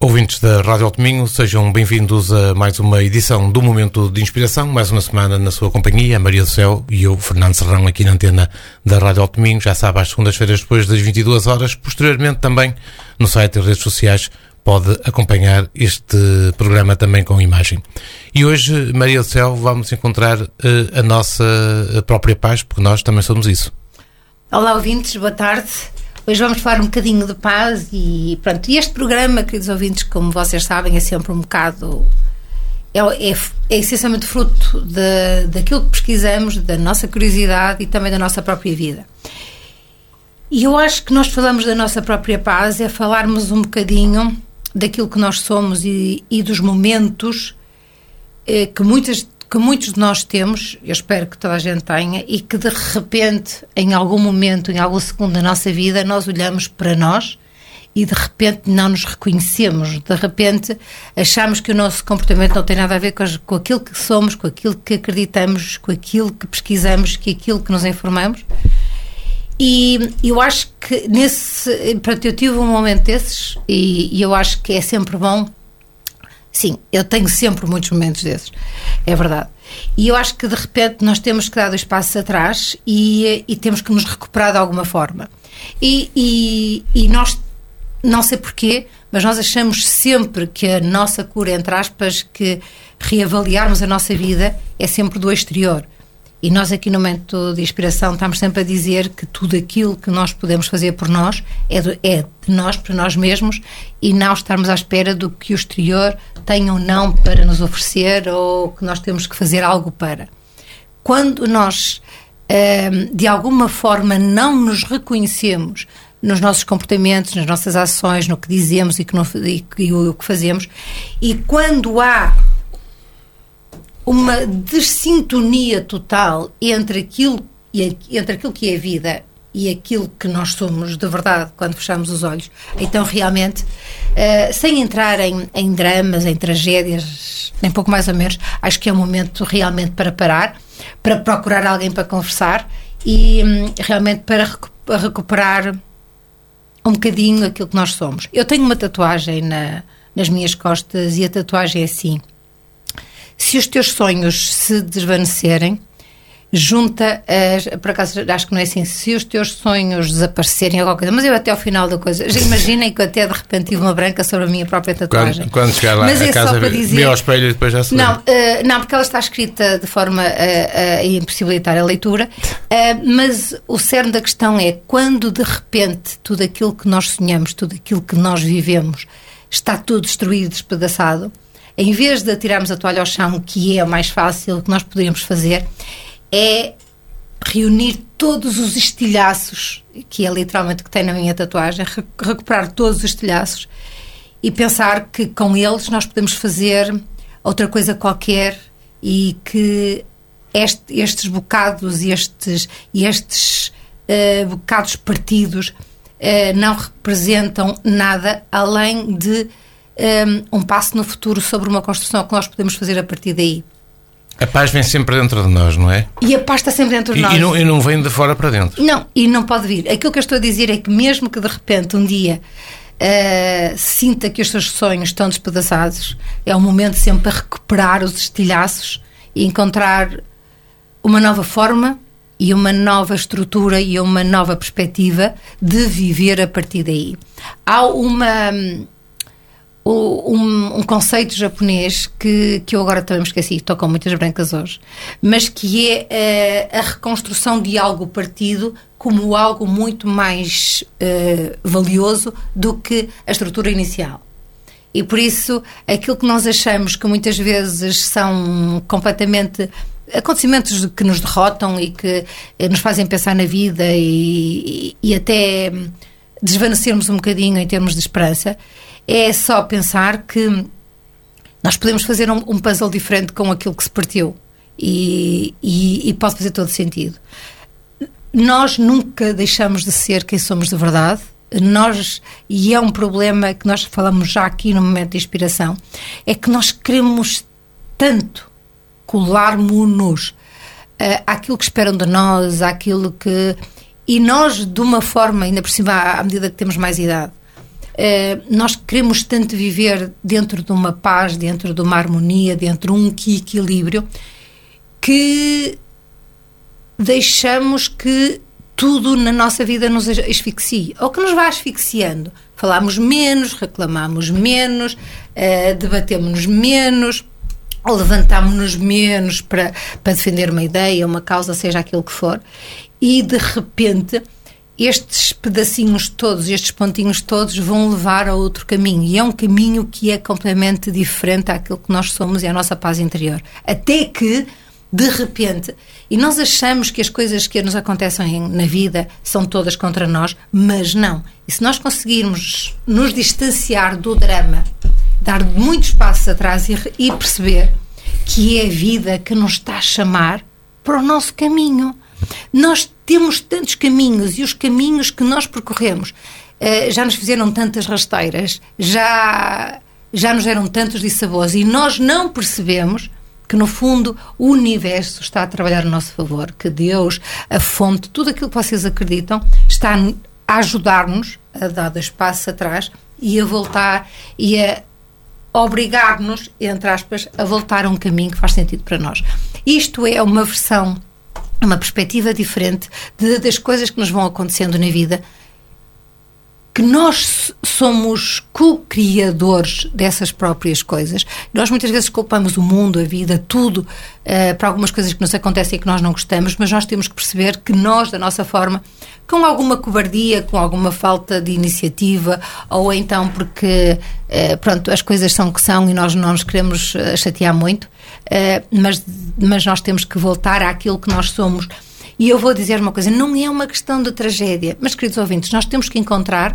Ouvintes da Rádio Alto Minho, sejam bem-vindos a mais uma edição do Momento de Inspiração, mais uma semana na sua companhia, a Maria do Céu e eu, Fernando Serrão, aqui na antena da Rádio Alto Minho, já sabe, às segundas-feiras depois das 22 horas, posteriormente também no site e redes sociais pode acompanhar este programa também com imagem. E hoje, Maria do Céu, vamos encontrar a nossa própria paz, porque nós também somos isso. Olá, ouvintes, boa tarde. Hoje vamos falar um bocadinho de paz e pronto. E este programa, queridos ouvintes, como vocês sabem, é sempre um bocado... É essencialmente fruto daquilo que pesquisamos, da nossa curiosidade e também da nossa própria vida. E eu acho que nós falamos da nossa própria paz é falarmos um bocadinho daquilo que nós somos e dos momentos que muitos de nós temos, eu espero que toda a gente tenha, e que de repente, em algum momento, em algum segundo da nossa vida, nós olhamos para nós e de repente não nos reconhecemos, de repente achamos que o nosso comportamento não tem nada a ver com aquilo que somos, com aquilo que acreditamos, com aquilo que pesquisamos, com aquilo que nos informamos. E eu acho que eu tive um momento desses e eu acho que é sempre bom. Sim, eu tenho sempre muitos momentos desses, é verdade. E eu acho que de repente nós temos que dar 2 passos atrás e temos que nos recuperar de alguma forma. E nós, não sei porquê, mas nós achamos sempre que a nossa cura, entre aspas, que reavaliarmos a nossa vida é sempre do exterior. E nós aqui no Momento de Inspiração estamos sempre a dizer que tudo aquilo que nós podemos fazer por nós é de nós para nós mesmos e não estarmos à espera do que o exterior tem ou não para nos oferecer ou que nós temos que fazer algo para. Quando nós, de alguma forma, não nos reconhecemos nos nossos comportamentos, nas nossas ações, no que dizemos e o que fazemos, e quando há uma dessintonia total entre aquilo que é a vida e aquilo que nós somos de verdade quando fechamos os olhos, então realmente, sem entrar em dramas, em tragédias, nem pouco mais ou menos, acho que é um momento realmente para parar, para procurar alguém para conversar e realmente para recuperar um bocadinho aquilo que nós somos. Eu tenho uma tatuagem nas minhas costas e a tatuagem é assim: se os teus sonhos se desvanecerem, junta por acaso acho que não é assim, se os teus sonhos desaparecerem alguma coisa, mas eu até ao final da coisa, já imaginem que eu até de repente tive uma branca sobre a minha própria tatuagem. Quando chegar lá a casa, vê ao espelho e depois já se não, porque ela está escrita de forma a impossibilitar a leitura, mas o cerne da questão é quando de repente tudo aquilo que nós sonhamos, tudo aquilo que nós vivemos está tudo destruído, despedaçado, em vez de atirarmos a toalha ao chão, que é o mais fácil, o que nós poderíamos fazer é reunir todos os estilhaços, que é literalmente o que tem na minha tatuagem, recuperar todos os estilhaços e pensar que com eles nós podemos fazer outra coisa qualquer e que estes bocados e estes bocados partidos não representam nada além de um passo no futuro sobre uma construção que nós podemos fazer a partir daí. A paz vem sempre dentro de nós, não é? E a paz está sempre dentro de nós. E não vem de fora para dentro. Não, e não pode vir. Aquilo que eu estou a dizer é que mesmo que de repente um dia sinta que os seus sonhos estão despedaçados, é um momento sempre para recuperar os estilhaços e encontrar uma nova forma e uma nova estrutura e uma nova perspectiva de viver a partir daí. Há um conceito japonês que eu agora também me esqueci, estou com muitas brancas hoje, mas que é a reconstrução de algo partido como algo muito mais valioso do que a estrutura inicial. E por isso, aquilo que nós achamos que muitas vezes são completamente acontecimentos que nos derrotam e que nos fazem pensar na vida e até desvanecermos um bocadinho em termos de esperança, é só pensar que nós podemos fazer um puzzle diferente com aquilo que se partiu e pode fazer todo sentido. Nós nunca deixamos de ser quem somos de verdade. E é um problema que nós falamos já aqui no Momento de Inspiração, é que nós queremos tanto colarmos-nos àquilo que esperam de nós, àquilo que... E nós, de uma forma, ainda por cima, à medida que temos mais idade, nós queremos tanto viver dentro de uma paz, dentro de uma harmonia, dentro de um equilíbrio, que deixamos que tudo na nossa vida nos asfixie, ou que nos vá asfixiando. Falamos menos, reclamamos menos, debatemos-nos menos, ou levantámos-nos menos para defender uma ideia, uma causa, seja aquilo que for, e de repente estes pedacinhos todos, estes pontinhos todos vão levar a outro caminho, e é um caminho que é completamente diferente daquilo que nós somos e a nossa paz interior. Até que, de repente, e nós achamos que as coisas que nos acontecem na vida são todas contra nós, mas não. E se nós conseguirmos nos distanciar do drama, dar muitos passos atrás e perceber que é a vida que nos está a chamar para o nosso caminho. Nós temos tantos caminhos, e os caminhos que nós percorremos já nos fizeram tantas rasteiras, já nos deram tantos dissabores, e nós não percebemos que, no fundo, o universo está a trabalhar a nosso favor, que Deus, a fonte, tudo aquilo que vocês acreditam, está a ajudar-nos a dar 2 passos atrás e a voltar e a obrigar-nos, entre aspas, a voltar a um caminho que faz sentido para nós. Isto é uma versão, uma perspectiva diferente das coisas que nos vão acontecendo na vida, que nós somos co-criadores dessas próprias coisas. Nós muitas vezes culpamos o mundo, a vida, tudo, para algumas coisas que nos acontecem e que nós não gostamos, mas nós temos que perceber que nós, da nossa forma, com alguma cobardia, com alguma falta de iniciativa, ou então porque, pronto, as coisas são o que são e nós não nos queremos chatear muito, mas nós temos que voltar àquilo que nós somos. E eu vou dizer uma coisa, não é uma questão de tragédia, mas, queridos ouvintes, nós temos que encontrar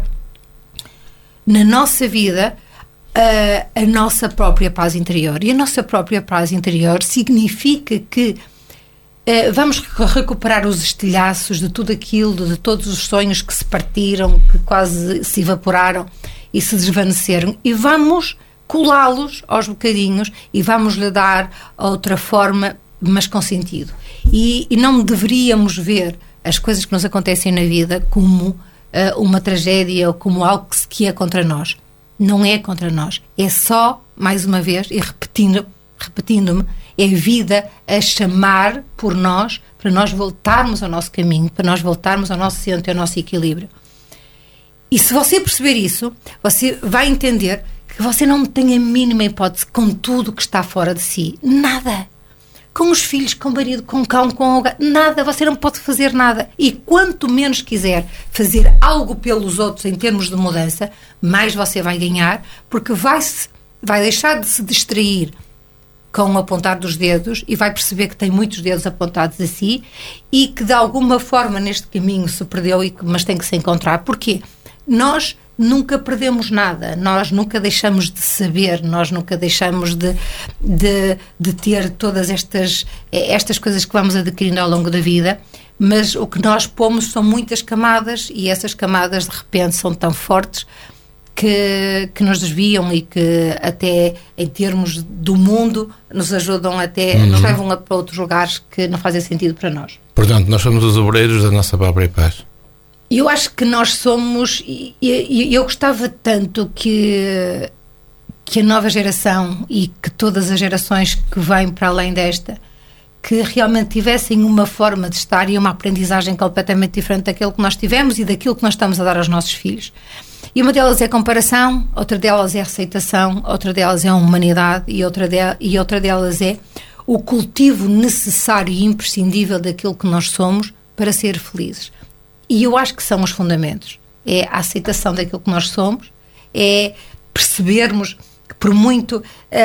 na nossa vida a nossa própria paz interior. E a nossa própria paz interior significa que vamos recuperar os estilhaços de tudo aquilo, de todos os sonhos que se partiram, que quase se evaporaram e se desvaneceram, e vamos colá-los aos bocadinhos e vamos-lhe dar outra forma, mas com sentido. E não deveríamos ver as coisas que nos acontecem na vida como uma tragédia ou como algo que é contra nós. Não é contra nós. É só, mais uma vez, e repetindo-me, é a vida a chamar por nós, para nós voltarmos ao nosso caminho, para nós voltarmos ao nosso centro, ao nosso equilíbrio. E se você perceber isso, você vai entender que você não tem a mínima hipótese com tudo que está fora de si. Nada. Com os filhos, com o marido, com o cão, com o gato, nada, você não pode fazer nada. E quanto menos quiser fazer algo pelos outros em termos de mudança, mais você vai ganhar, porque vai deixar de se distrair com o apontar dos dedos e vai perceber que tem muitos dedos apontados a si e que de alguma forma neste caminho se perdeu, mas tem que se encontrar. Porquê? Nós nunca perdemos nada, nós nunca deixamos de saber, nós nunca deixamos de ter todas estas coisas que vamos adquirindo ao longo da vida, mas o que nós pomos são muitas camadas, e essas camadas de repente são tão fortes que nos desviam e que até em termos do mundo nos ajudam até, nos levam para outros lugares que não fazem sentido para nós. Portanto, nós somos os obreiros da nossa própria paz. Eu acho que nós somos, e eu gostava tanto que a nova geração e que todas as gerações que vêm para além desta, que realmente tivessem uma forma de estar e uma aprendizagem completamente diferente daquilo que nós tivemos e daquilo que nós estamos a dar aos nossos filhos. E uma delas é comparação, outra delas é aceitação, outra delas é a humanidade e outra delas é o cultivo necessário e imprescindível daquilo que nós somos para ser felizes. E eu acho que são os fundamentos. É a aceitação daquilo que nós somos, é percebermos que por muito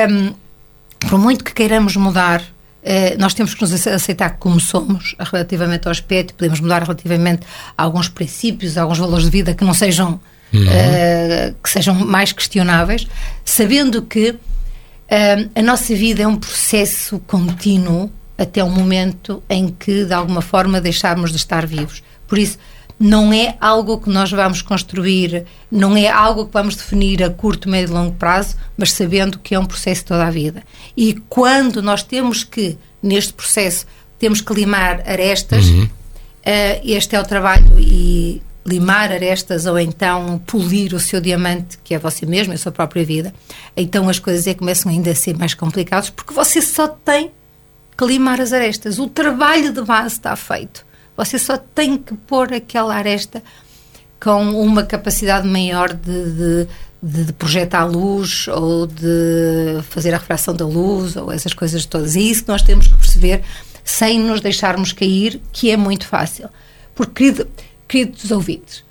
que queiramos mudar, nós temos que nos aceitar como somos relativamente ao aspecto, podemos mudar relativamente a alguns princípios, a alguns valores de vida que não sejam, que sejam mais questionáveis, sabendo que a nossa vida é um processo contínuo até o momento em que, de alguma forma, deixarmos de estar vivos. Por isso, não é algo que nós vamos construir, não é algo que vamos definir a curto, médio e longo prazo, mas sabendo que é um processo toda a vida. E quando nós temos que, neste processo, temos que limar arestas, este é o trabalho e limar arestas ou então polir o seu diamante, que é você mesmo, a sua própria vida, então as coisas começam ainda a ser mais complicadas, porque você só tem que limar as arestas. O trabalho de base está feito. Você só tem que pôr aquela aresta com uma capacidade maior de projetar luz ou de fazer a refração da luz ou essas coisas todas. É isso que nós temos que perceber sem nos deixarmos cair, que é muito fácil. Porque, queridos ouvintes,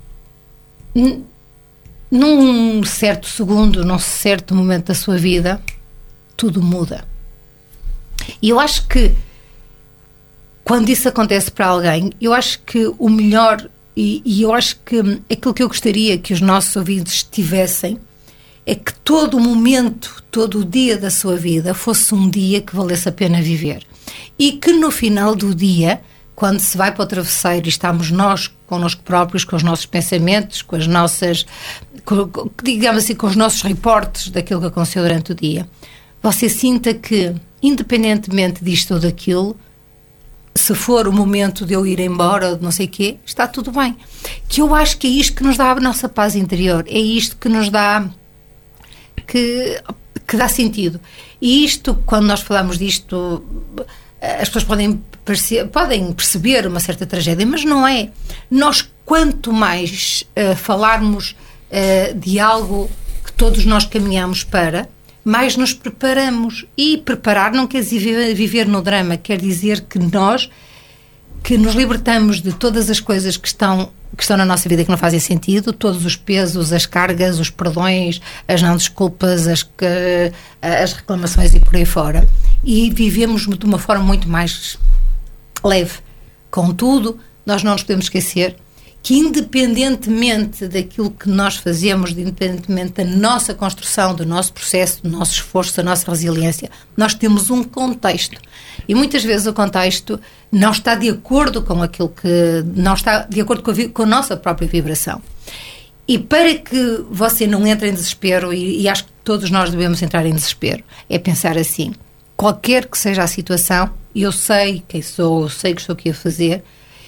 num certo segundo, num certo momento da sua vida, tudo muda. E eu acho que quando isso acontece para alguém, eu acho que o melhor, e eu acho que aquilo que eu gostaria que os nossos ouvintes tivessem, é que todo o momento, todo o dia da sua vida fosse um dia que valesse a pena viver. E que no final do dia, quando se vai para o travesseiro e estamos nós connosco próprios, com os nossos pensamentos, com as nossas, digamos assim, com os nossos reportes daquilo que aconteceu durante o dia, você sinta que, independentemente disto ou daquilo, se for o momento de eu ir embora ou de não sei o quê, está tudo bem. Que eu acho que é isto que nos dá a nossa paz interior, é isto que nos dá, que dá sentido. E isto, quando nós falamos disto, as pessoas podem perceber uma certa tragédia, mas não é. Nós, quanto mais falarmos de algo que todos nós caminhamos para, mais nos preparamos. E preparar não quer dizer viver no drama, quer dizer que nós que nos libertamos de todas as coisas que estão na nossa vida que não fazem sentido, todos os pesos, as cargas, os perdões, as não desculpas, as reclamações e por aí fora. E vivemos de uma forma muito mais leve. Contudo, nós não nos podemos esquecer que, independentemente daquilo que nós fazemos, independentemente da nossa construção, do nosso processo, do nosso esforço, da nossa resiliência, nós temos um contexto. E muitas vezes o contexto não está de acordo com aquilo que... não está de acordo com a nossa própria vibração. E para que você não entre em desespero, e acho que todos nós devemos entrar em desespero, é pensar assim: qualquer que seja a situação, eu sei quem sou, eu sei o que estou aqui a fazer,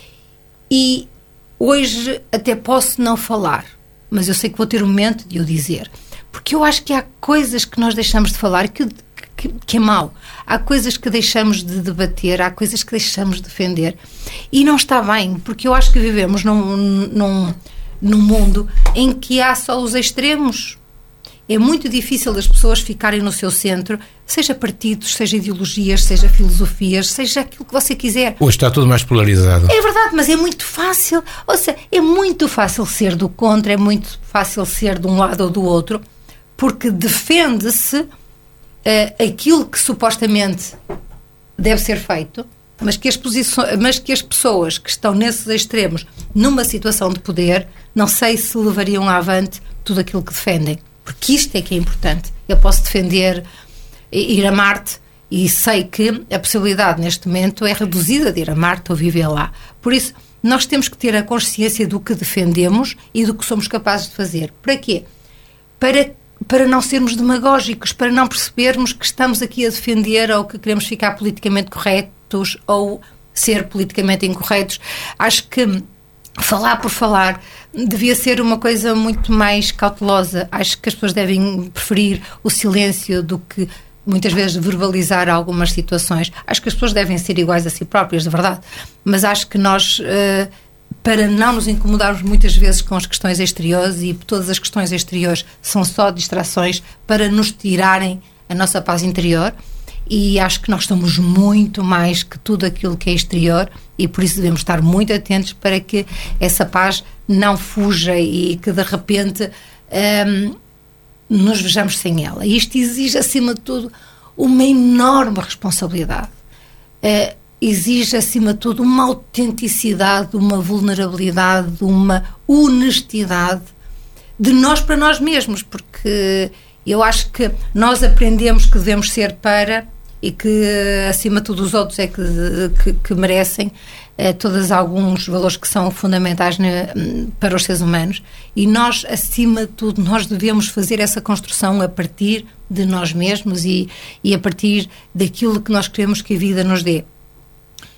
e hoje até posso não falar, mas eu sei que vou ter um momento de o dizer. Porque eu acho que há coisas que nós deixamos de falar que é mau. Há coisas que deixamos de debater, há coisas que deixamos de defender. E não está bem, porque eu acho que vivemos num mundo em que há só os extremos. É muito difícil as pessoas ficarem no seu centro, seja partidos, seja ideologias, seja filosofias, seja aquilo que você quiser. Hoje está tudo mais polarizado. É verdade, mas é muito fácil. Ou seja, é muito fácil ser do contra, é muito fácil ser de um lado ou do outro, porque defende-se aquilo que supostamente deve ser feito, mas que as pessoas que estão nesses extremos, numa situação de poder, não sei se levariam avante tudo aquilo que defendem. Porque isto é que é importante. Eu posso defender ir a Marte e sei que a possibilidade neste momento é reduzida de ir a Marte ou viver lá. Por isso, nós temos que ter a consciência do que defendemos e do que somos capazes de fazer. Para quê? Para não sermos demagógicos, para não percebermos que estamos aqui a defender ou que queremos ficar politicamente corretos ou ser politicamente incorretos. Acho que falar por falar devia ser uma coisa muito mais cautelosa. Acho que as pessoas devem preferir o silêncio do que muitas vezes verbalizar algumas situações. Acho que as pessoas devem ser iguais a si próprias, de verdade. Mas acho que nós, para não nos incomodarmos muitas vezes com as questões exteriores, e todas as questões exteriores são só distrações para nos tirarem a nossa paz interior, e acho que nós somos muito mais que tudo aquilo que é exterior, e por isso devemos estar muito atentos para que essa paz não fuja e que de repente nos vejamos sem ela. E isto exige, acima de tudo, uma enorme responsabilidade. Exige, acima de tudo, uma autenticidade, uma vulnerabilidade, uma honestidade de nós para nós mesmos, porque eu acho que nós aprendemos que devemos ser para, e que acima de tudo os outros é que merecem todos alguns valores que são fundamentais para os seres humanos, e nós, acima de tudo, nós devemos fazer essa construção a partir de nós mesmos e a partir daquilo que nós queremos que a vida nos dê.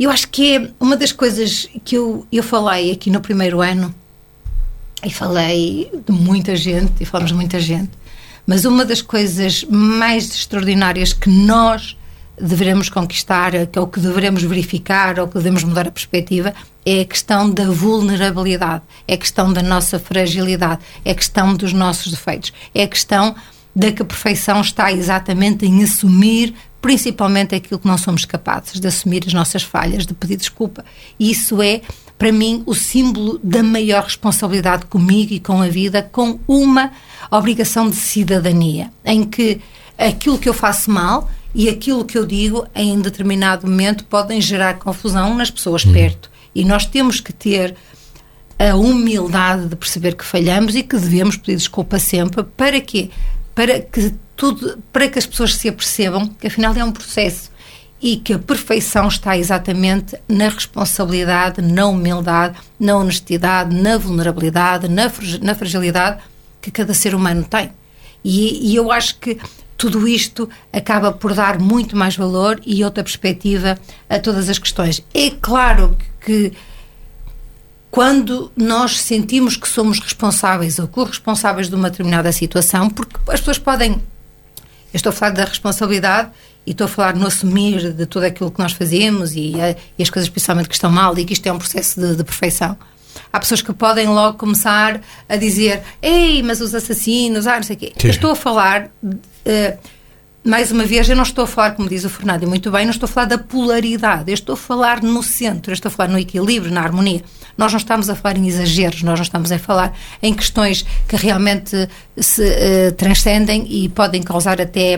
eu acho que é uma das coisas que eu falei aqui no primeiro ano, e falei de muita gente, e falamos de muita gente, mas uma das coisas mais extraordinárias que nós devemos conquistar, que é o que devemos verificar, ou que devemos mudar a perspectiva, é a questão da vulnerabilidade, é a questão da nossa fragilidade, é a questão dos nossos defeitos, é a questão da que a perfeição está exatamente em assumir principalmente aquilo que não somos capazes, de assumir as nossas falhas, de pedir desculpa. E isso é, para mim, o símbolo da maior responsabilidade comigo e com a vida, com uma obrigação de cidadania, em que aquilo que eu faço mal e aquilo que eu digo em determinado momento podem gerar confusão nas pessoas perto. E nós temos que ter a humildade de perceber que falhamos e que devemos pedir desculpa sempre. Para quê? Para que as pessoas se apercebam que afinal é um processo e que a perfeição está exatamente na responsabilidade, na humildade, na honestidade, na vulnerabilidade, na fragilidade que cada ser humano tem. E eu acho que tudo isto acaba por dar muito mais valor e outra perspectiva a todas as questões. É claro que quando nós sentimos que somos responsáveis ou corresponsáveis de uma determinada situação, porque as pessoas podem... Eu estou a falar da responsabilidade e estou a falar no assumir de tudo aquilo que nós fazemos e as coisas principalmente que estão mal e que isto é um processo de perfeição. Há pessoas que podem logo começar a dizer: ei, mas os assassinos, não sei o quê. Eu estou a falar... mais uma vez, eu não estou a falar, como diz o Fernando, e muito bem, não estou a falar da polaridade, eu estou a falar no centro, eu estou a falar no equilíbrio, na harmonia. Nós não estamos a falar em exageros, nós não estamos a falar em questões que realmente se transcendem e podem causar até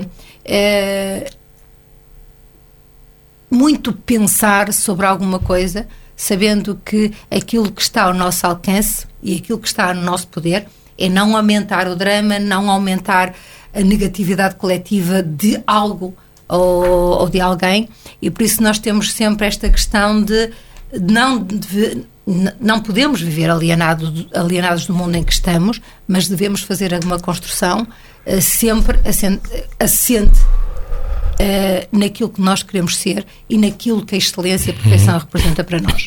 muito pensar sobre alguma coisa, sabendo que aquilo que está ao nosso alcance e aquilo que está no nosso poder é não aumentar o drama, não aumentar a negatividade coletiva de algo ou de alguém, e por isso nós temos sempre esta questão de não podemos viver alienados do mundo em que estamos, mas devemos fazer alguma construção sempre assente naquilo que nós queremos ser e naquilo que a excelência e a perfeição representa para nós.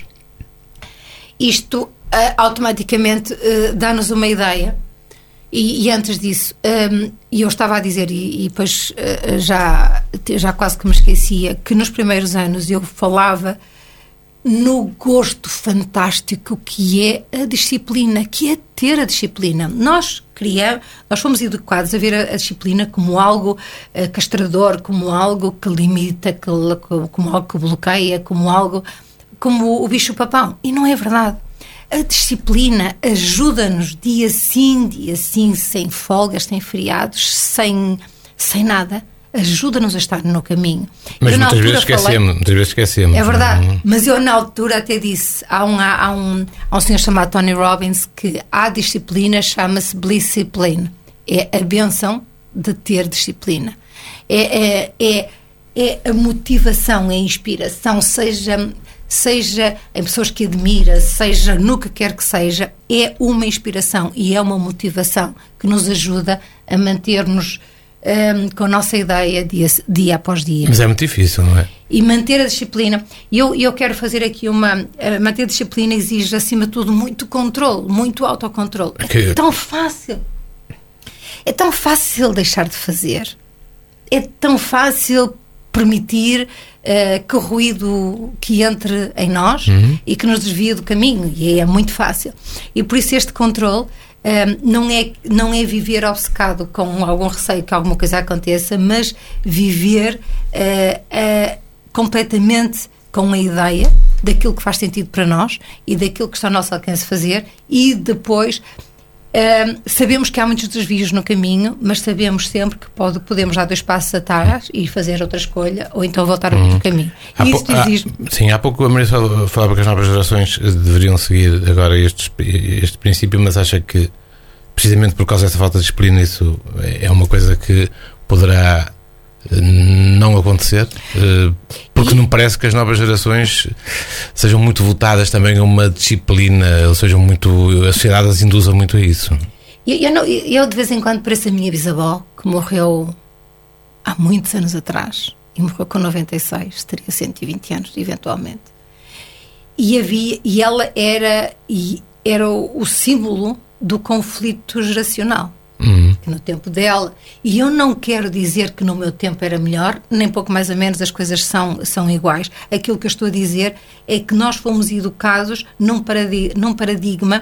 Isto automaticamente dá-nos uma ideia. E antes disso, eu estava a dizer, e depois já quase que me esquecia, que nos primeiros anos eu falava no gosto fantástico que é a disciplina, que é ter a disciplina. Nós fomos educados a ver a disciplina como algo castrador, como algo que limita, como algo que bloqueia, como o bicho-papão. E não é verdade. A disciplina ajuda-nos dia sim, sem folgas, sem feriados, sem nada. Ajuda-nos a estar no caminho. Mas muitas vezes esquecemos. É verdade. Mas eu na altura até disse, há um senhor chamado Tony Robbins que a disciplina chama-se Blisscipline. É a bênção de ter disciplina. É a motivação, a inspiração, seja em pessoas que admira, seja no que quer que seja, é uma inspiração e é uma motivação que nos ajuda a manter-nos com a nossa ideia dia após dia. Mas é muito difícil, não é? E manter a disciplina, eu quero fazer aqui manter a disciplina exige acima de tudo muito controle, muito autocontrole. É tão fácil deixar de fazer, é tão fácil permitir que o ruído que entre em nós e que nos desvia do caminho, e é muito fácil. E por isso este controle não é viver obcecado com algum receio que alguma coisa aconteça, mas viver completamente com a ideia daquilo que faz sentido para nós e daquilo que está ao nosso alcance fazer, e depois sabemos que há muitos desvios no caminho, mas sabemos sempre que podemos dar 2 passos atrás e fazer outra escolha, ou então voltar a outro caminho. Há pouco a Maria falava que as novas gerações deveriam seguir agora este princípio, mas acha que precisamente por causa dessa falta de disciplina isso é uma coisa que poderá não acontecer, porque não parece que as novas gerações sejam muito votadas também a uma disciplina, ou sejam muito, a sociedade as induza muito a isso. Eu de vez em quando pareço a minha bisavó, que morreu há muitos anos atrás, e morreu com 96, teria 120 anos eventualmente, e ela era o símbolo do conflito geracional. Que no tempo dela, e eu não quero dizer que no meu tempo era melhor, nem pouco mais ou menos as coisas são iguais. Aquilo que eu estou a dizer é que nós fomos educados num paradigma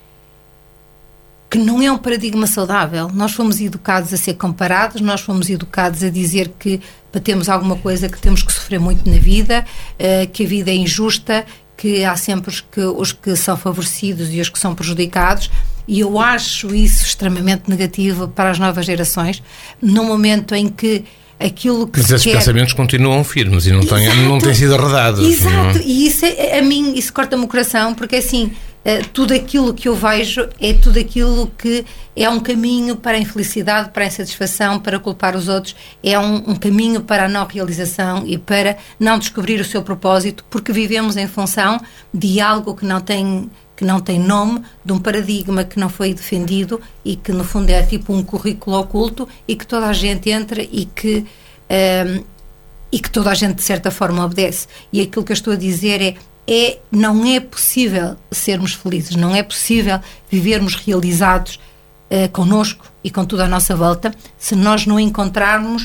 que não é um paradigma saudável. Nós fomos educados a ser comparados, nós fomos educados a dizer que para termos alguma coisa que temos que sofrer muito na vida, que a vida é injusta, que há sempre os que são favorecidos e os que são prejudicados. E eu acho isso extremamente negativo para as novas gerações, no momento em que aquilo que mas esses pensamentos continuam firmes e não têm sido arredados. Exato, e isso a mim isso corta-me o coração, porque assim, tudo aquilo que eu vejo é tudo aquilo que é um caminho para a infelicidade, para a insatisfação, para culpar os outros, é um caminho para a não realização e para não descobrir o seu propósito, porque vivemos em função de algo que não tem nome, de um paradigma que não foi defendido e que no fundo é tipo um currículo oculto e que toda a gente entra e que toda a gente de certa forma obedece. E aquilo que eu estou a dizer não é possível sermos felizes, não é possível vivermos realizados connosco e com tudo à nossa volta se nós não encontrarmos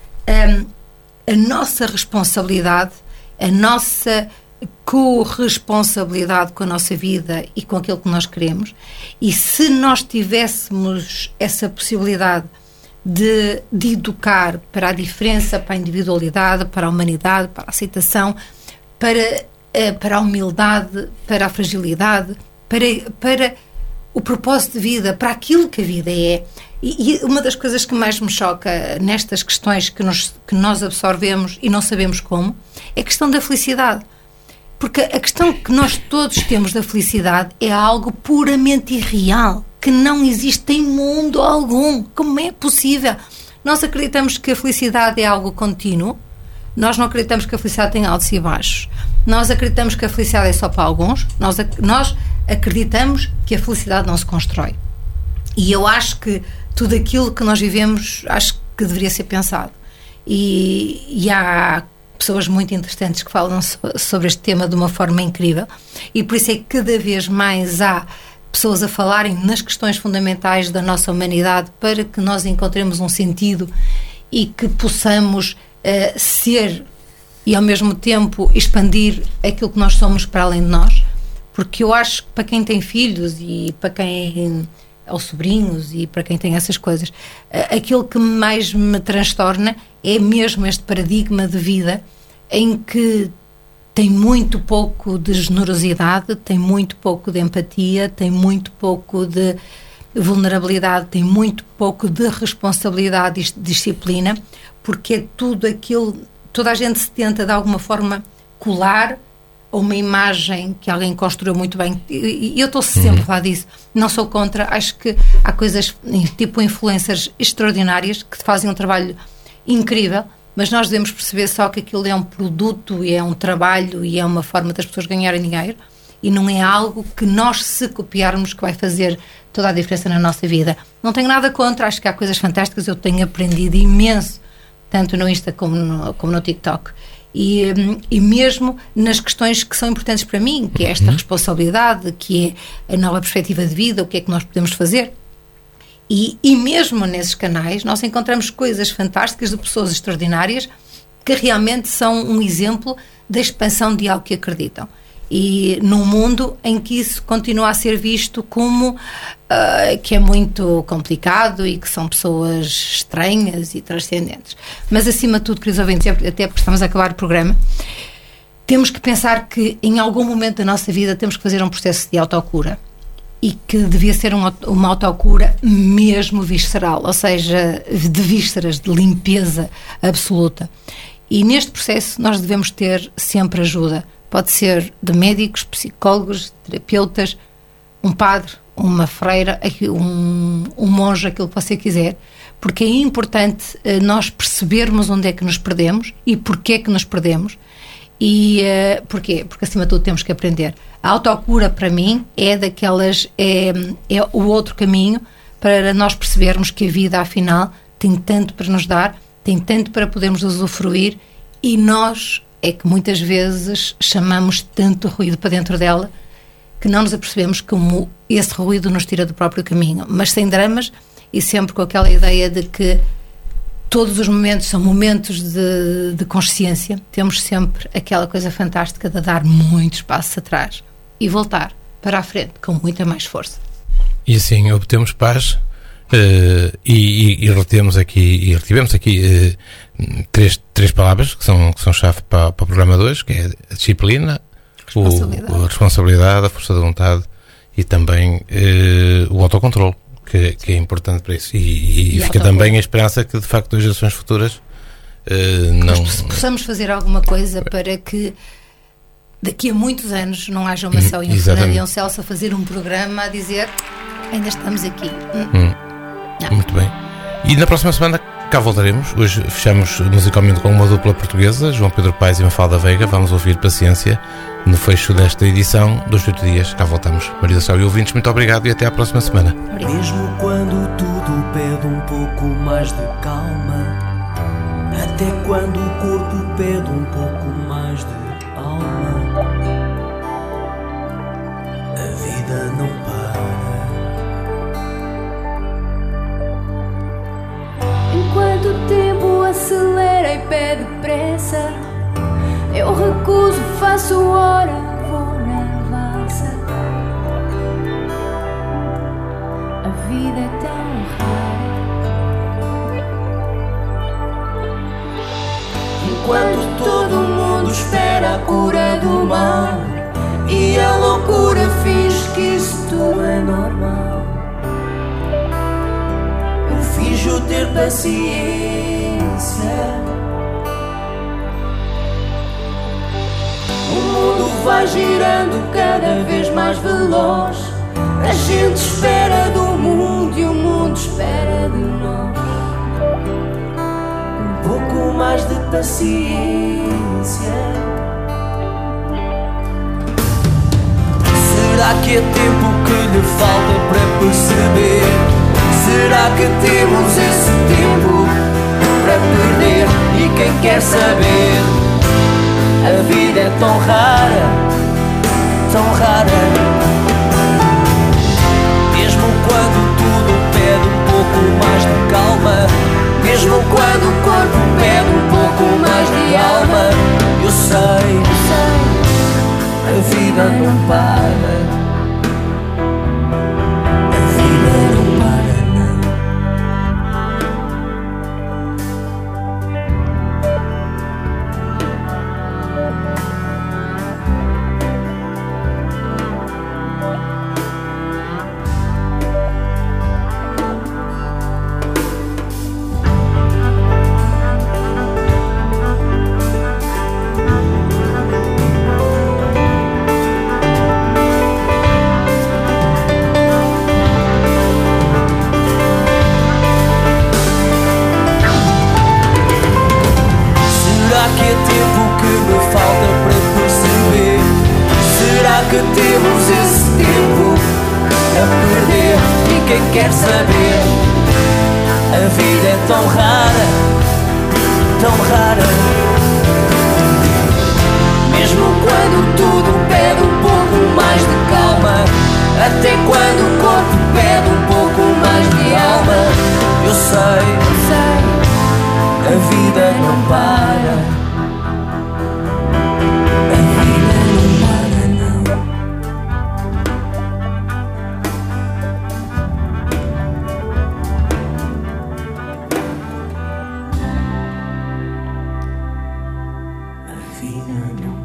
a nossa responsabilidade, a nossa corresponsabilidade com a nossa vida e com aquilo que nós queremos. E se nós tivéssemos essa possibilidade de educar para a diferença, para a individualidade, para a humanidade, para a aceitação, para a humildade, para a fragilidade, para o propósito de vida, para aquilo que a vida é. E uma das coisas que mais me choca nestas questões que nós absorvemos e não sabemos como, é a questão da felicidade. Porque a questão que nós todos temos da felicidade é algo puramente irreal, que não existe em mundo algum. Como é possível? Nós acreditamos que a felicidade é algo contínuo, nós não acreditamos que a felicidade tem altos e baixos, nós acreditamos que a felicidade é só para alguns, nós acreditamos que a felicidade não se constrói. E eu acho que tudo aquilo que nós vivemos, acho que deveria ser pensado. E há pessoas muito interessantes que falam sobre este tema de uma forma incrível, e por isso é que cada vez mais há pessoas a falarem nas questões fundamentais da nossa humanidade para que nós encontremos um sentido e que possamos ser e ao mesmo tempo expandir aquilo que nós somos para além de nós, porque eu acho que para quem tem filhos e para quem aos sobrinhos e para quem tem essas coisas, aquilo que mais me transtorna é mesmo este paradigma de vida em que tem muito pouco de generosidade, tem muito pouco de empatia, tem muito pouco de vulnerabilidade, tem muito pouco de responsabilidade e disciplina, porque é tudo aquilo, toda a gente se tenta de alguma forma colar a uma imagem que alguém construiu muito bem, e eu estou sempre a falar disso, não sou contra, acho que há coisas tipo influencers extraordinárias que fazem um trabalho incrível, mas nós devemos perceber só que aquilo é um produto e é um trabalho e é uma forma das pessoas ganharem dinheiro e não é algo que nós, se copiarmos, que vai fazer toda a diferença na nossa vida. Não tenho nada contra, acho que há coisas fantásticas, eu tenho aprendido imenso, tanto no Insta como no TikTok. E mesmo nas questões que são importantes para mim, que é esta responsabilidade, que é a nova perspectiva de vida, o que é que nós podemos fazer. E mesmo nesses canais nós encontramos coisas fantásticas de pessoas extraordinárias que realmente são um exemplo da expansão de algo que acreditam. E num mundo em que isso continua a ser visto como que é muito complicado e que são pessoas estranhas e transcendentes. Mas acima de tudo, queridos ouvintes, até porque estamos a acabar o programa, temos que pensar que em algum momento da nossa vida temos que fazer um processo de autocura. E que devia ser uma autocura mesmo visceral, ou seja, de vísceras, de limpeza absoluta. E neste processo nós devemos ter sempre ajuda. Pode ser de médicos, psicólogos, terapeutas, um padre, uma freira, um monge, aquilo que você quiser, porque é importante nós percebermos onde é que nos perdemos e porquê é que nos perdemos. E porquê? Porque acima de tudo temos que aprender. A autocura para mim é o outro caminho para nós percebermos que a vida afinal tem tanto para nos dar, tem tanto para podermos usufruir e nós é que muitas vezes chamamos tanto ruído para dentro dela que não nos apercebemos como esse ruído nos tira do próprio caminho, mas sem dramas e sempre com aquela ideia de que todos os momentos são momentos de consciência. Temos sempre aquela coisa fantástica de dar muitos passos atrás e voltar para a frente com muita mais força. E assim obtemos paz e retivemos aqui três palavras que são chave para o programa de hoje, que é a disciplina, a responsabilidade, a força de vontade e também o autocontrole, que é importante para isso. E fica também a esperança que, de facto, as gerações futuras possamos fazer alguma coisa para que daqui a muitos anos não haja uma Céu e um Fernando e um Celso a fazer um programa a dizer ainda estamos aqui. Muito bem. E na próxima semana cá voltaremos. Hoje fechamos musicalmente com uma dupla portuguesa, João Pedro Paes e Mafalda Veiga. Vamos ouvir Paciência no fecho desta edição dos 8 dias. Cá voltamos. Maria do Céu e ouvintes, muito obrigado e até à próxima semana. Obrigado. Mesmo quando tudo pede um pouco mais de calma, até quando o corpo pede um pouco mais de alma, a vida não para. Enquanto o tempo acelera e pede pressa, eu recuso, faço hora, vou na valsa. A vida é tão rara. Enquanto todo mundo espera a cura do mal e a loucura finge que isso tudo é normal, eu finjo ter paciência. O mundo vai girando cada vez mais veloz. A gente espera do mundo e o mundo espera de nós. Um pouco mais de paciência. Será que é tempo que lhe falta para perceber? Será que temos esse tempo para perder? E quem quer saber? A vida é tão rara, tão rara. Mesmo quando tudo pede um pouco mais de calma, mesmo quando o corpo pede um pouco mais de alma, eu sei, a vida não para. A vida não para, não. Temos esse tempo a perder. E quem quer saber? A vida é tão rara, tão rara. Mesmo quando tudo pede um pouco mais de calma, até quando o corpo pede um pouco mais de alma, eu sei, a vida não para. Vida não